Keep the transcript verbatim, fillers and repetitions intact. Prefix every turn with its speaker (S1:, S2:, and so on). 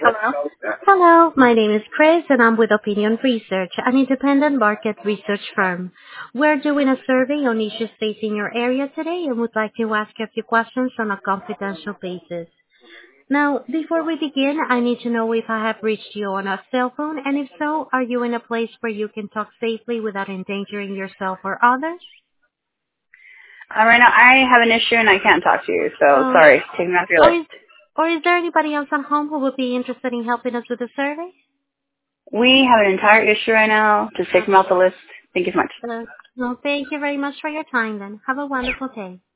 S1: Hello?
S2: Hello, my name is Chris and I'm with Opinion Research, an independent market research firm. We're doing a survey on issues facing your area today and would like to ask you a few questions on a confidential basis. Now, before we begin, I need to know if I have reached you on a cell phone, and if so, are you in a place where you can talk safely without endangering yourself or others?
S1: Uh, right now, I have an issue and I can't talk to you, so
S2: Oh,
S1: sorry. Take me off your
S2: or
S1: list.
S2: is, or is there anybody else at home who would be interested in helping us with the survey?
S1: We have an entire issue right now. Just take me off the list. Thank you so much.
S2: Uh, well, thank you very much for your time then. Have a wonderful day.